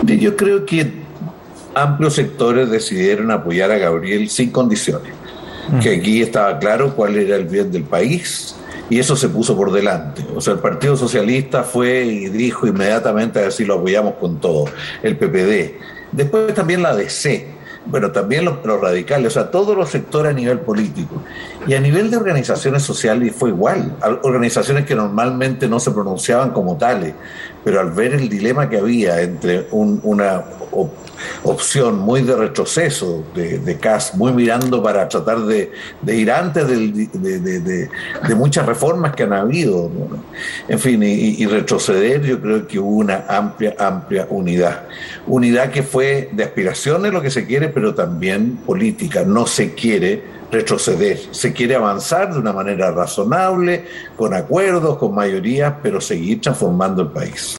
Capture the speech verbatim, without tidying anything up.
Mire, yo creo que amplios sectores decidieron apoyar a Gabriel sin condiciones, que aquí estaba claro cuál era el bien del país y eso se puso por delante. O sea, el Partido Socialista fue y dijo inmediatamente a ver si lo apoyamos con todo, el P P D. Después también la D C, bueno, también los, los radicales, o sea, todos los sectores a nivel político. Y a nivel de organizaciones sociales fue igual, organizaciones que normalmente no se pronunciaban como tales, pero al ver el dilema que había entre un, una op, opción muy de retroceso de, de C A S, muy mirando para tratar de, de ir antes del, de, de, de, de muchas reformas que han habido, ¿no? En fin, y, y retroceder, yo creo que hubo una amplia, amplia unidad. Unidad que fue de aspiraciones, lo que se quiere, pero también política. No se quiere retroceder, se quiere avanzar de una manera razonable, con acuerdos, con mayorías, pero seguir transformando el país.